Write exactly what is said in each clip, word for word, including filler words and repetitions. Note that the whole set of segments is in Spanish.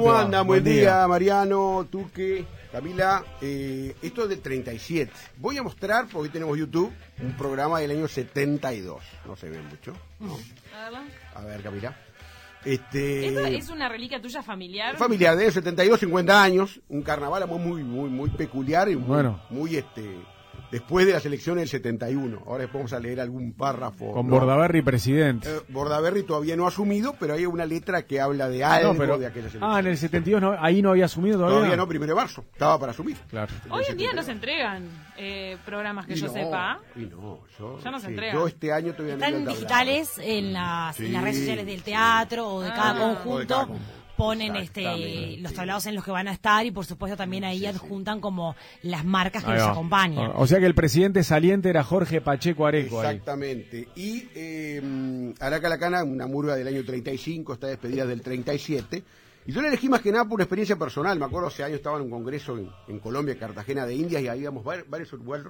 ¿Cómo va? andan? Buen, Buen día. día, Mariano, Tuque, Camila. Eh, esto es del treinta y siete. Voy a mostrar, porque hoy tenemos YouTube, un programa del año setenta y dos. No se ve mucho, ¿no? A ver, a ver, Camila. Este, ¿Esto es una reliquia tuya familiar? Familiar, de setenta y dos, cincuenta años. Un carnaval muy, muy, muy peculiar y muy, bueno. muy este... Después de las elecciones del setenta y uno. Ahora después vamos a leer algún párrafo. Con ¿no? Bordaberry presidente. Eh, Bordaberry todavía no ha asumido, pero hay una letra que habla de algo no, pero, de aquellas elecciones. Ah, en el setenta y dos no, ahí no había asumido todavía. Todavía no, primero de marzo. Estaba para asumir. Claro. Hoy en día no se entregan eh, programas que y yo no, sepa. Y no, yo, ya no se sí, entregan. Yo este año todavía Están no digitales en las, sí, en las redes sociales del teatro o de cada ah, conjunto. de cada conjunto. Ponen este los tablados en los que van a estar y por supuesto también ahí sí, adjuntan sí. como las marcas que ahí los va. acompañan. O sea que el presidente saliente era Jorge Pacheco Areco. Exactamente. Ahí. Y eh, Araca Lacana, una murga del año treinta y cinco, está despedida del treinta y siete. Y yo la elegí más que nada por una experiencia personal. Me acuerdo hace años estaba en un congreso en, en Colombia, Cartagena de Indias, y ahí íbamos varios, varios uruguayos.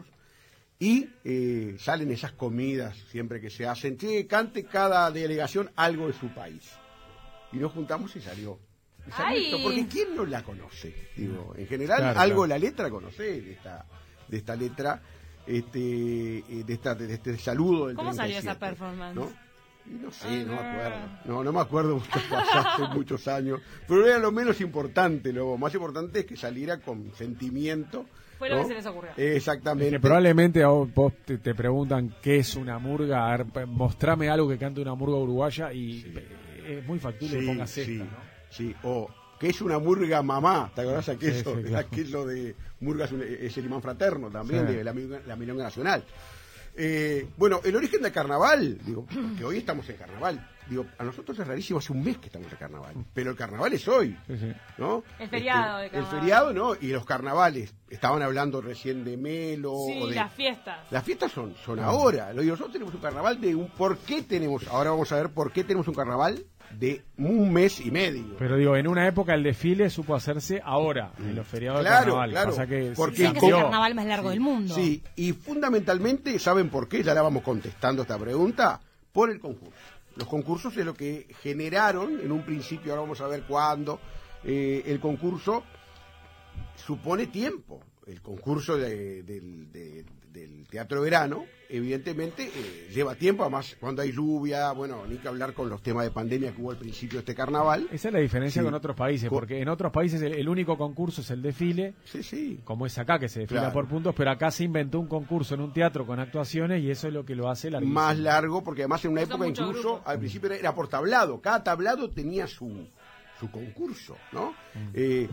Y eh, salen esas comidas siempre que se hacen. Che, cante cada delegación algo de su país. Y nos juntamos y salió. Y salió esto, porque ¿quién no la conoce? Digo, en general, claro, algo claro. de la letra conoce, de esta, de esta letra, este, de esta, de este saludo del ¿Cómo treinta y siete, salió esa performance? ¿no? Y no sé, Ay, no no. me acuerdo. No, no me acuerdo mucho, pasaste muchos años. Pero era lo menos importante, lo más importante es que saliera con sentimiento. Fue lo ¿no? que se les ocurrió. Exactamente. Es que probablemente a vos, vos te, te preguntan qué es una murga. A ver, mostrame algo que cante una murga uruguaya y sí. es muy factible sí, que pongas sí, esta, ¿no? Sí, o que es una murga mamá, ¿te acordás aquello? Sí, sí, claro. Aquello de murga es, un, es el imán fraterno también, sí. de la, la milonga nacional. Eh, bueno, el origen del carnaval, digo, porque hoy estamos en carnaval. Digo, a nosotros es rarísimo, hace un mes que estamos en carnaval, pero el carnaval es hoy, sí, sí. ¿no? El feriado este, de carnaval. El feriado, ¿no? Y los carnavales, estaban hablando recién de Melo. Sí, o de, las fiestas. Las fiestas son, son ahora. Lo digo, nosotros tenemos un carnaval de un... ¿Por qué tenemos? Ahora vamos a ver por qué tenemos un carnaval de un mes y medio. Pero digo, en una época el desfile supo hacerse ahora, en los feriados claro, de carnaval. Claro, Pasa que porque Dicen que es el carnaval más largo sí, del mundo. Sí, y fundamentalmente, ¿saben por qué? Ya la vamos contestando esta pregunta. Por el concurso. Los concursos es lo que generaron en un principio, ahora vamos a ver cuándo, eh, el concurso supone tiempo. El concurso de, de, de, del Teatro Verano, evidentemente, eh, lleva tiempo, además cuando hay lluvia, bueno, ni que hablar con los temas de pandemia que hubo al principio de este carnaval. Esa es la diferencia sí. con otros países, con... porque en otros países el, el único concurso es el desfile, sí, sí. como es acá, que se desfila claro. por puntos, pero acá se inventó un concurso en un teatro con actuaciones y eso es lo que lo hace larguísimo. Más largo, porque además en una Son época incluso, grupos. al principio era, era por tablado, cada tablado tenía su, su concurso, ¿no? Mm. Eh,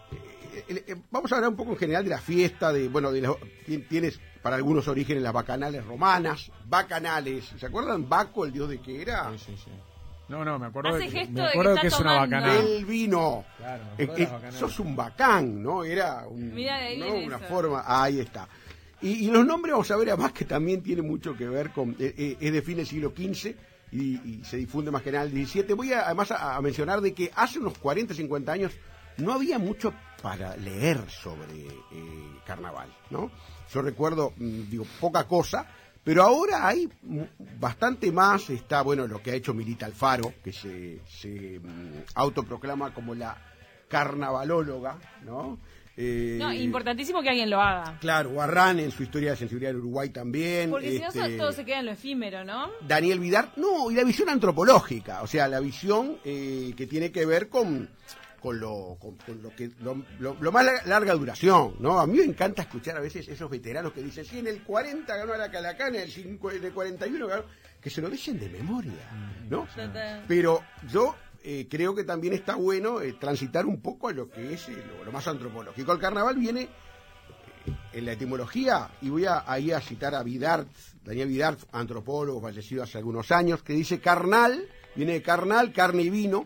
Eh, eh, vamos a hablar un poco en general de la fiesta, de bueno, de la, tienes para algunos orígenes las bacanales romanas, bacanales, ¿se acuerdan? Baco, el dios de qué era? Sí, sí, sí. No, no, me acuerdo, Hace de, gesto me de acuerdo que que, está es una tomando. bacanal. El vino. Claro, eh, eh, sos un bacán, ¿no? Era un, Mirá, de ahí ¿no? viene una eso. forma, ahí está. Y, y los nombres vamos a ver además que también tiene mucho que ver con, eh, eh, es de fin del siglo quince y, y se difunde más que nada el diecisiete. Voy a, además a, a mencionar de que hace unos cuarenta, cincuenta años no había mucho para leer sobre eh, carnaval, ¿no? Yo recuerdo, digo, poca cosa, pero ahora hay bastante más. Está, bueno, lo que ha hecho Milita Alfaro, que se, se um, autoproclama como la carnavalóloga, ¿no? Eh, no, importantísimo que alguien lo haga. Claro, Guarrán en su historia de sensibilidad en Uruguay también. Porque este, si no, todo se queda en lo efímero, ¿no? Daniel Vidar, no, y la visión antropológica, o sea, la visión eh, que tiene que ver con... con lo con, con lo que lo, lo, lo más larga, larga duración, ¿no? A mí me encanta escuchar a veces esos veteranos que dicen, sí, en el cuarenta ganó a la Calacana, en el, cinco, en el cuarenta y uno ganó, que se lo dicen de memoria, ¿no? Pero yo eh, creo que también está bueno eh, transitar un poco a lo que es eh, lo, lo más antropológico. El carnaval viene eh, en la etimología, y voy a, ahí a citar a Vidart, Daniel Vidart, antropólogo fallecido hace algunos años, que dice carnal, viene de carnal, carne y vino.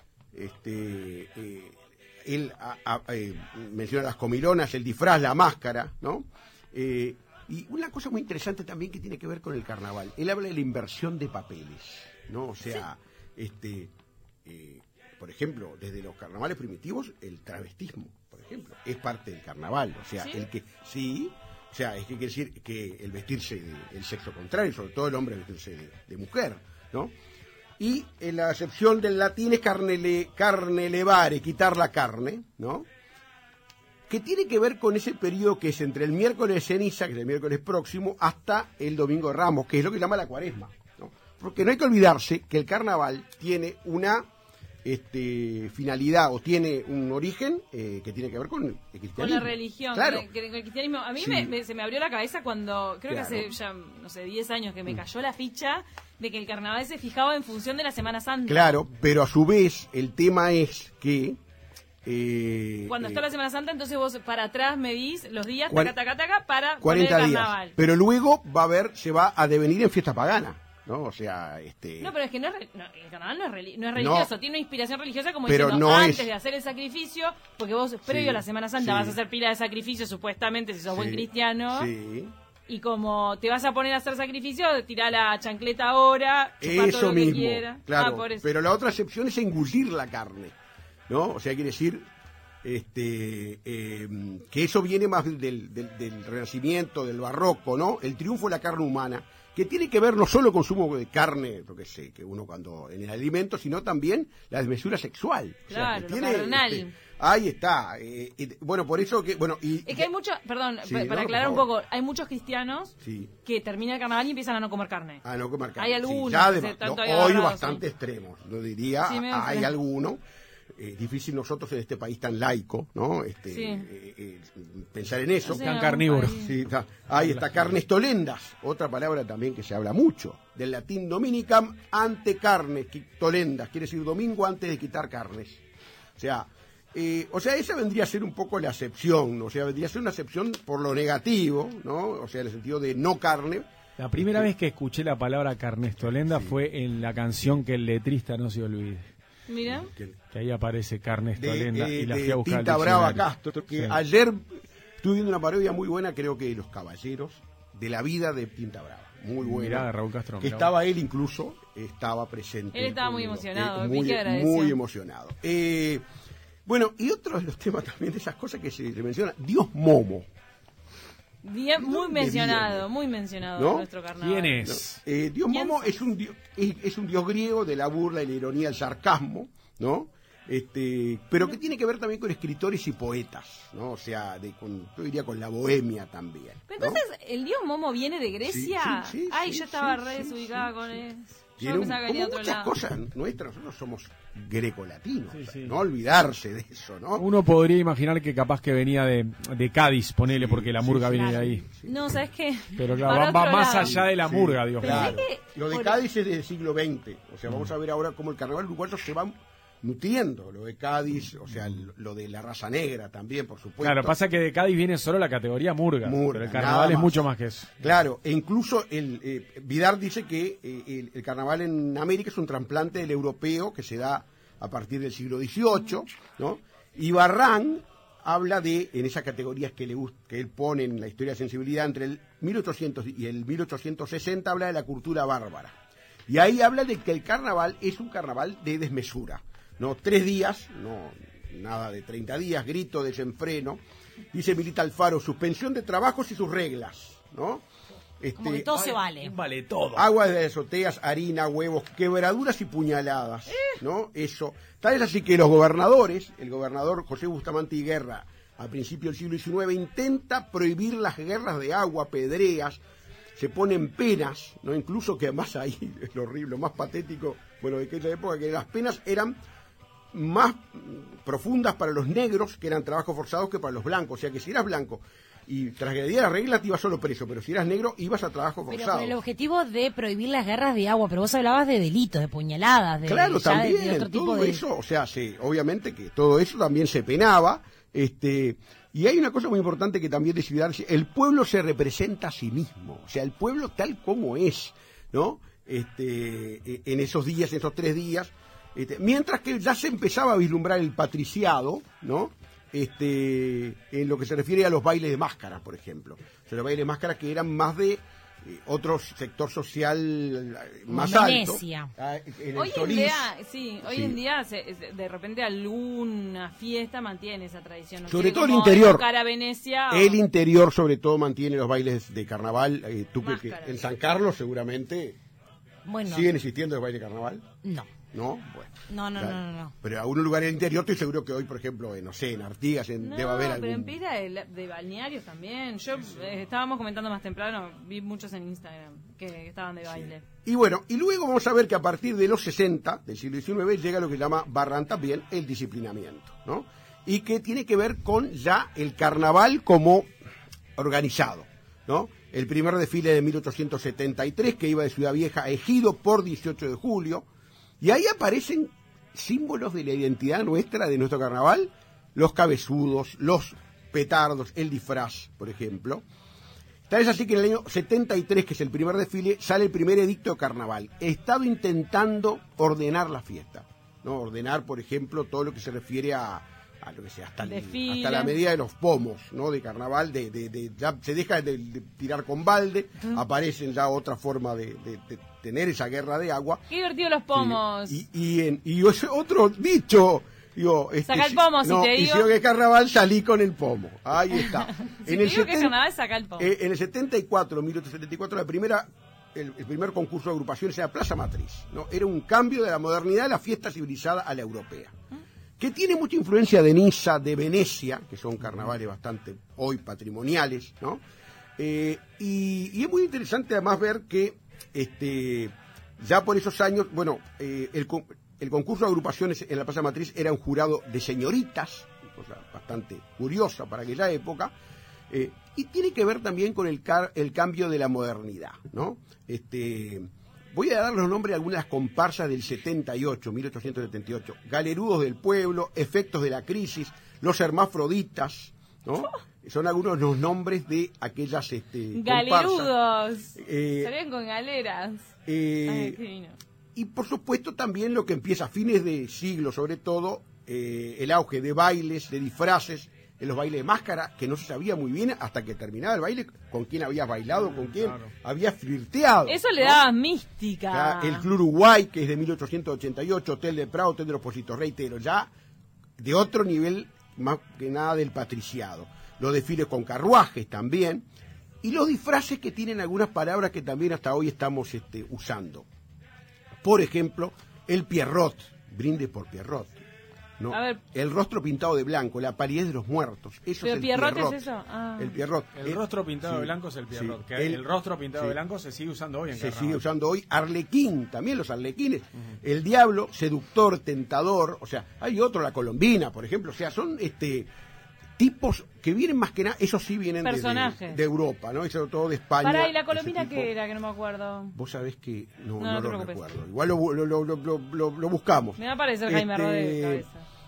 Este, eh, él a, a, eh, menciona las comilonas, el disfraz, la máscara, ¿no? Eh, y una cosa muy interesante también que tiene que ver con el carnaval. Él habla de la inversión de papeles, ¿no? O sea, sí. este, eh, por ejemplo, desde los carnavales primitivos, el travestismo, por ejemplo, es parte del carnaval. O sea, ¿sí? el que sí, o sea, es que quiere decir que el vestirse del sexo contrario, sobre todo el hombre vestirse de, de mujer, ¿no? y en la acepción del latín es carne, le, carne levare, quitar la carne, ¿no? Que tiene que ver con ese periodo que es entre el miércoles de ceniza, que es el miércoles próximo, hasta el domingo de Ramos, que es lo que se llama la cuaresma, ¿no? Porque no hay que olvidarse que el carnaval tiene una este, finalidad o tiene un origen eh, que tiene que ver con el cristianismo. Con la religión, claro. con, el, con el cristianismo. A mí Sí. me, me- se me abrió la cabeza cuando, creo Claro. que hace ya, no sé, diez años que me cayó la ficha de que el carnaval se fijaba en función de la Semana Santa. Claro, pero a su vez el tema es que... eh, Cuando eh, está la Semana Santa, entonces vos para atrás medís los días, Cuar- taca, taca, taca, para cuarenta poner el días. carnaval. Pero luego va a haber, se va a devenir en fiesta pagana, ¿no? O sea, este... No, pero es que no es, re- no, el carnaval no es, reli- no es religioso, tiene una inspiración religiosa como Pero diciendo, no antes es- de hacer el sacrificio, porque vos previo Sí, a la Semana Santa sí. vas a hacer pila de sacrificios, supuestamente, si sos buen Sí, cristiano, Sí. y como te vas a poner a hacer sacrificio, tirá la chancleta ahora, chupá todo Eso lo que mismo, quiera. claro. Ah, por eso. Pero la otra excepción es engullir la carne, ¿no? O sea, quiere decir este, eh, que eso viene más del, del, del Renacimiento, del Barroco, ¿no? El triunfo de la carne humana, que tiene que ver no solo con consumo de carne, lo que sé, que uno cuando en el alimento, sino también la desmesura sexual. O sea, Claro, que lo tiene, carnal. este, ahí está. eh, eh, bueno, por eso que, bueno, y Es que hay muchos, perdón, Sí, pa- no, para por aclarar un favor. poco, hay muchos cristianos Sí. que terminan el carnaval y empiezan a no comer carne. Ah, no comer carne. Hay algunos ya que de- se- tanto no, hay hoy agarrados, bastante sí. extremos, lo diría. Sí, medio hay extremo. alguno. Es difícil nosotros en este país tan laico, ¿no? Este, Sí. eh, eh, pensar en eso. No sé, Tan en carnívoro. algún país. Sí, está. Ahí está, carnes tolendas, otra palabra también que se habla mucho, del latín dominicam ante carnes, qui- tolendas, quiere decir domingo antes de quitar carnes. O sea, eh, o sea, esa vendría a ser un poco la acepción, ¿no? O sea, vendría a ser una acepción por lo negativo, ¿no? O sea, en el sentido de no carne. La primera vez que escuché la palabra carnestolenda fue en la canción Que el letrista no se olvide. Mira, Que- Que ahí aparece de, carnestolenda eh, y la de fui a buscar. al Tinta Brava diccionario. Castro, que Sí. ayer estuve viendo una parodia muy buena, creo que de Los Caballeros, de la vida de Tinta Brava. Muy buena. Mirá, Raúl Castro. Que mirá. estaba él incluso, estaba presente. Él estaba muy Eh, emocionado, eh, vi muy, que agradeció. muy emocionado. Eh, bueno, y otro de los temas también de esas cosas que se le menciona, Dios Momo. Día muy ¿Dónde mencionado, viene? muy mencionado ¿No? en nuestro carnaval. ¿Quién ¿no? es? Eh, Dios ¿Quién Momo es? es un, dios, es, es un dios griego de la burla y la ironía, el sarcasmo, ¿no? Este, pero que tiene que ver también con escritores y poetas, ¿no? O sea, de, con, yo diría con la bohemia también. Pero ¿no? entonces, ¿el dios Momo viene de Grecia? Sí, sí, sí, Ay, sí, yo estaba sí, re sí, desubicada sí, con sí. eso. Yo Tiene un- pensaba que venía como de otro muchas lado. cosas nuestras, nosotros somos grecolatinos, Sí, o sea, sí. no olvidarse de eso, ¿no? Uno podría imaginar que capaz que venía de, de Cádiz, ponele, Sí, porque la sí, murga sí, viene de claro. ahí. No, ¿sabes qué? Pero claro, Para va, va otro más lado. allá de la Sí, murga, Dios. Pensé Claro. que Lo de por- Cádiz es del siglo veinte, o sea, vamos a ver ahora cómo el carnaval uruguayo se va nutriendo, lo de Cádiz, o sea, lo de la raza negra también, por supuesto. Claro, pasa que de Cádiz viene solo la categoría murga, Murga, pero el nada carnaval es más. mucho más que eso. Claro, e incluso el eh, Vidar dice que eh, el, el carnaval en América es un trasplante del europeo que se da a partir del siglo dieciocho, ¿no? Y Barrán habla de, en esas categorías que le gust- que él pone en la historia de sensibilidad, entre el mil ochocientos y el mil ochocientos sesenta, habla de la cultura bárbara. Y ahí habla de que el carnaval es un carnaval de desmesura, ¿no? Tres días, no nada de treinta días, grito, desenfreno. Dice Milita Alfaro, suspensión de trabajos y sus reglas, ¿no? Este, Como que todo se vale. Vale todo. Agua de azoteas, harina, huevos, quebraduras y puñaladas, ¿no? Eso. Tal es así que los gobernadores, el gobernador José Bustamante y Guerra, a principios del siglo diecinueve, intenta prohibir las guerras de agua, pedreas, se ponen penas, ¿no? Incluso que además ahí es lo horrible, lo más patético, bueno, de aquella época, que las penas eran más mm, profundas para los negros, que eran trabajos forzados, que para los blancos. O sea que si eras blanco y transgredías las reglas, te ibas solo preso, pero si eras negro, ibas a trabajo Pero forzado. con el objetivo de prohibir las guerras de agua, pero vos hablabas de delitos, de puñaladas, de, Claro, ya de- también, de otro tipo todo de... eso, o sea, sí, obviamente que todo eso también se penaba, este, y hay una cosa muy importante que también decide darse, el pueblo se representa a sí mismo, o sea, el pueblo tal como es, ¿no? Este, eh, en esos días, en esos tres días, este, mientras que ya se empezaba a vislumbrar el patriciado, ¿no? Este, en lo que se refiere a los bailes de máscaras, por ejemplo. O sea, los bailes de máscaras que eran más de eh, otro sector social eh, más Como alto. Venecia. Ah, en el Hoy en Solís. día, sí, hoy Sí. en día se- se- de repente alguna fiesta mantiene esa tradición. No Sobre sé, todo el como interior. evocar a Venecia. o- El interior, sobre todo, mantiene los bailes de carnaval. Eh, tú que- que Máscaras. en San Carlos, seguramente. Bueno. ¿Siguen existiendo el baile carnaval? No. ¿No? Bueno. No, no, Claro. no, no, no. Pero en algunos lugares del interior estoy seguro que hoy, por ejemplo, en, no sé, en Artigas, en, No, debe haber algún... pero en pila de, de balnearios también. Yo eh, estábamos comentando más temprano, vi muchos en Instagram que, que estaban de baile. Y bueno, y luego vamos a ver que a partir de los sesenta del siglo diecinueve llega lo que se llama Barran también el disciplinamiento, ¿no? Y que tiene que ver con ya el carnaval como organizado, ¿no? El primer desfile de mil ochocientos setenta y tres que iba de Ciudad Vieja a Ejido por dieciocho de julio, y ahí aparecen símbolos de la identidad nuestra, de nuestro carnaval, los cabezudos, los petardos, el disfraz, por ejemplo. Tal es así que en el año setenta y tres, que es el primer desfile, sale el primer edicto de carnaval. He estado intentando ordenar la fiesta, ¿no? Ordenar, por ejemplo, todo lo que se refiere a, a lo que sea, hasta, el, hasta la medida de los pomos, ¿no? De carnaval, de, de, de ya se deja de, de tirar con balde, uh-huh. Aparecen ya otra forma de, de, de tener esa guerra de agua. Qué divertido los pomos. Y, y, y, en, y otro dicho, digo, este, saca el pomo, si no, te digo. Y si yo que es carnaval, salí con el pomo. Ahí está. si en te el digo seten... que es carnaval, saca el pomo. Eh, en el setenta y cuatro, mil ochocientos setenta y cuatro, la primera, el, el primer concurso de agrupaciones era Plaza Matriz, ¿no? Era un cambio de la modernidad a la fiesta civilizada a la europea. Que tiene mucha influencia de Niza, de Venecia, que son carnavales bastante hoy patrimoniales, ¿no? Eh, y, y es muy interesante además ver que este ya por esos años, bueno, eh, el, el concurso de agrupaciones en la Plaza Matriz era un jurado de señoritas, cosa bastante curiosa para aquella época, eh, y tiene que ver también con el, car el cambio de la modernidad, ¿no? Este... Voy a dar los nombres de algunas comparsas del setenta y ocho, mil ochocientos setenta y ocho. Galerudos del Pueblo, Efectos de la Crisis, Los Hermafroditas, ¿no? Son algunos de los nombres de aquellas este, Galerudos. Eh, Salían con galeras. Eh, Ay, qué divino. Y por supuesto también lo que empieza a fines de siglo, sobre todo, eh, el auge de bailes, de disfraces, en los bailes de máscara, que no se sabía muy bien hasta que terminaba el baile con quién habías bailado, con quién claro. habías flirteado. Eso le ¿no? daba mística. Ya, el Club Uruguay, que es de mil ochocientos ochenta y ocho, Hotel de Prado, Hotel de los Positos Reitero, ya de otro nivel, más que nada del patriciado. Los desfiles con carruajes también, y los disfraces que tienen algunas palabras que también hasta hoy estamos este, usando. Por ejemplo, el Pierrot, brinde por Pierrot. No, a ver. El rostro pintado de blanco, la palidez de los muertos. Eso ¿Pero es el Pierrot, Pierrot. es eso? Ah. El Pierrot. El, el rostro pintado sí, de blanco es el Pierrot. Sí, que el, el rostro pintado sí. de blanco se sigue usando hoy en Se carnaval. sigue usando hoy. Arlequín, también los arlequines. Uh-huh. El diablo, seductor, tentador. O sea, hay otro, la colombina, por ejemplo. O sea, son este tipos que vienen más que nada, esos sí vienen de, de, de Europa, ¿no? Eso todo de España. Pará, ¿y la colombina qué era? Que no me acuerdo. Vos sabés que no, no, no, no lo preocupes. recuerdo. Igual lo, lo, lo, lo, lo, lo buscamos. Me va a parecer Jaime este, Rodríguez de cabeza.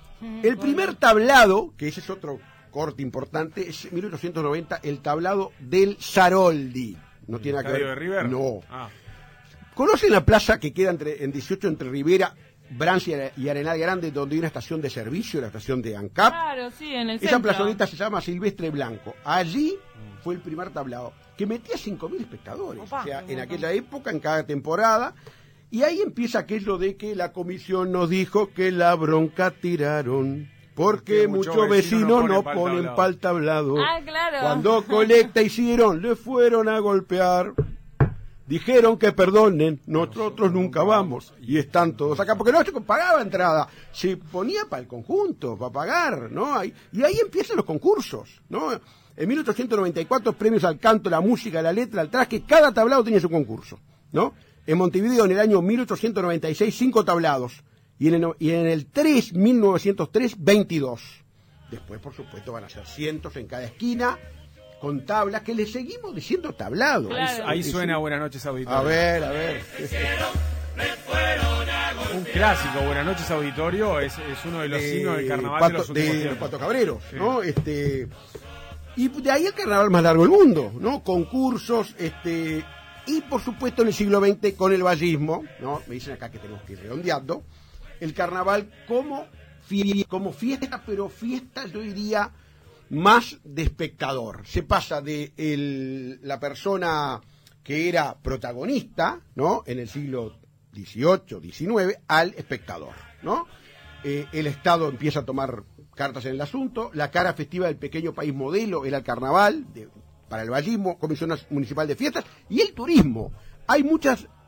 El primer tablado, que ese es otro corte importante, es mil ochocientos noventa, el tablado del Saroldi. No tiene nada que ver. ¿De River? No. Ah. ¿Conocen la plaza que queda entre, en dieciocho entre Rivera, Brancia y Arenal Grande, donde hay una estación de servicio, la estación de ANCAP? Claro, sí, en el Esa centro. plazoleta se llama Silvestre Blanco. Allí fue el primer tablado, que metía cinco mil espectadores. Opa, o sea, en montón. aquella época, en cada temporada. Y ahí empieza aquello de que la comisión nos dijo que la bronca tiraron. Porque, porque muchos mucho vecinos no ponen pa'l tablado. Ah, claro. Cuando colecta hicieron, le fueron a golpear. Dijeron que perdonen, nosotros, nosotros nunca vamos. Y están todos acá, porque no se pagaba entrada, se ponía para el conjunto, para pagar, ¿no? Y ahí empiezan los concursos, ¿no? En mil ochocientos noventa y cuatro, premios al canto, la música, la letra, al traje, cada tablado tenía su concurso, ¿no? En Montevideo, en el año mil ochocientos noventa y seis, cinco tablados. Y en el, y en el tres, mil novecientos tres, veintidós. Después, por supuesto, van a ser cientos en cada esquina, con tablas, que le seguimos diciendo tablado. Claro. Ahí, ahí suena Buenas noches, Auditorio. A ver, a ver. Un clásico, Buenas noches, Auditorio, es, es uno de los de, himnos del carnaval Pato, de los últimos de, tiempos. de Pato Cabreros, sí. ¿no? Este, y de ahí el carnaval más largo del mundo, ¿no? Concursos, este... Y, por supuesto, en el siglo veinte, con el vallismo, ¿no? Me dicen acá que tenemos que ir redondeando, el carnaval como, fie como fiesta, pero fiesta, yo diría, más de espectador. Se pasa de el, la persona que era protagonista, ¿no? En el siglo dieciocho, diecinueve, al espectador, ¿no? Eh, el Estado empieza a tomar cartas en el asunto, la cara festiva del pequeño país modelo era el carnaval, de, para el vallismo, Comisión Municipal de Fiestas, y el turismo. Hay muchas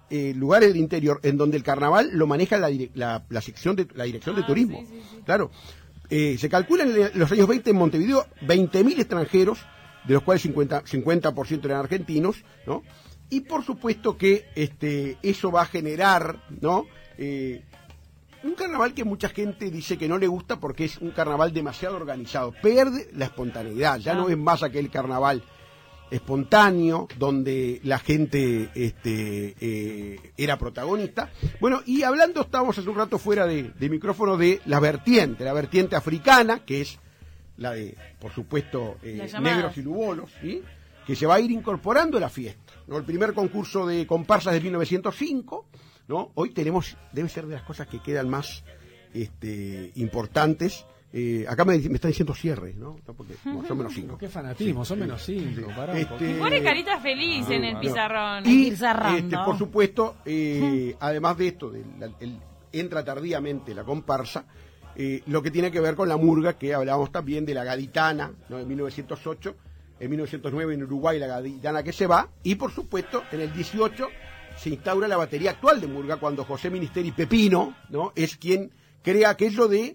eh, lugares del interior en donde el carnaval lo maneja la, la, la sección de la dirección ah, de turismo. Sí, sí, sí. Claro. Eh, se calcula en los años veinte en Montevideo veinte mil extranjeros, de los cuales cincuenta por ciento eran argentinos, ¿no? Y por supuesto que este eso va a generar, ¿no? Eh, un carnaval que mucha gente dice que no le gusta porque es un carnaval demasiado organizado, pierde la espontaneidad, ya ah. no es más aquel carnaval espontáneo donde la gente este eh, era protagonista. Bueno, y hablando, estábamos hace un rato fuera de, de micrófono de la vertiente, la vertiente africana, que es la de, por supuesto, eh, negros y lubolos, ¿sí? Que se va a ir incorporando a la fiesta, ¿no? El primer concurso de comparsas de mil novecientos cinco, ¿no? Hoy tenemos, debe ser de las cosas que quedan más este, importantes. Eh, acá me, me están diciendo cierre, ¿no? no porque no, son menos cinco. Qué fanatismo, sí, son menos cinco. Sí. Pará, este, pone carita feliz ah, en el pizarrón. Y, este, por supuesto, eh, además de esto, de la, el, entra tardíamente la comparsa, eh, lo que tiene que ver con la murga, que hablábamos también de la gaditana, ¿no? En mil novecientos ocho, en mil novecientos nueve en Uruguay la gaditana que se va, y por supuesto, en el dieciocho se instaura la batería actual de murga, cuando José Ministeri Pepino, ¿no? Es quien crea aquello de,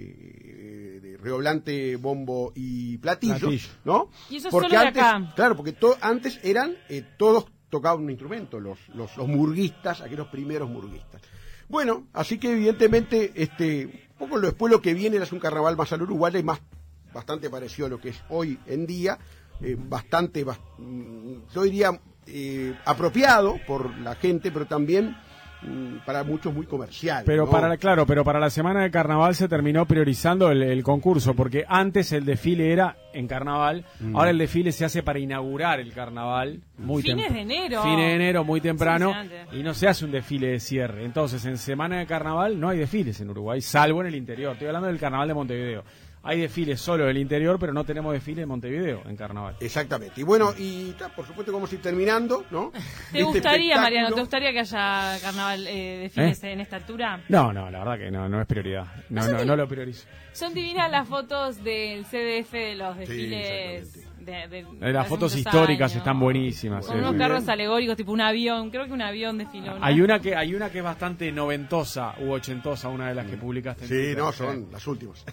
eh, de redoblante, bombo y platillo, platillo. ¿no? Y eso porque solo de antes, acá. Claro, porque to, antes eran, eh, todos tocaban un instrumento, los, los, los murguistas, aquellos primeros murguistas. Bueno, así que evidentemente, este, un poco lo, después lo que viene es un carnaval más al uruguayo y más, bastante parecido a lo que es hoy en día, eh, bastante, bast, yo diría, eh, apropiado por la gente, pero también para muchos muy comercial. Pero ¿no? para claro, pero para la semana de carnaval se terminó priorizando el, el concurso, porque antes el desfile era en carnaval, mm. ahora el desfile se hace para inaugurar el carnaval. Muy Fines de enero. Fines de enero, muy temprano, y no se hace un desfile de cierre. Entonces, en semana de carnaval no hay desfiles en Uruguay, salvo en el interior. Estoy hablando del carnaval de Montevideo. Hay desfiles solo del interior, pero no tenemos desfile en Montevideo, en carnaval. Exactamente. Y bueno, y por supuesto vamos a ir terminando, ¿no? ¿Te este gustaría, Mariano, te gustaría que haya carnaval eh, desfiles ¿Eh? en esta altura? No, no, la verdad que no, no es prioridad. No, no, no, no lo priorizo. Son divinas las fotos del C D F de los desfiles. Sí, de, de, de las fotos históricas años. Están buenísimas. Con sí, unos sí. carros alegóricos, tipo un avión. Creo que un avión desfiló. ¿no? Hay una que hay una que es bastante noventosa u ochentosa, una de las que publicaste. Sí, en no, son las últimas.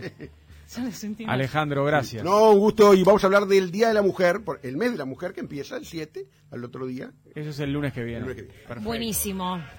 Alejandro, gracias. No, un gusto, y vamos a hablar del Día de la Mujer, el mes de la mujer que empieza el siete, al otro día. Eso es el lunes que viene. El lunes que viene. Buenísimo.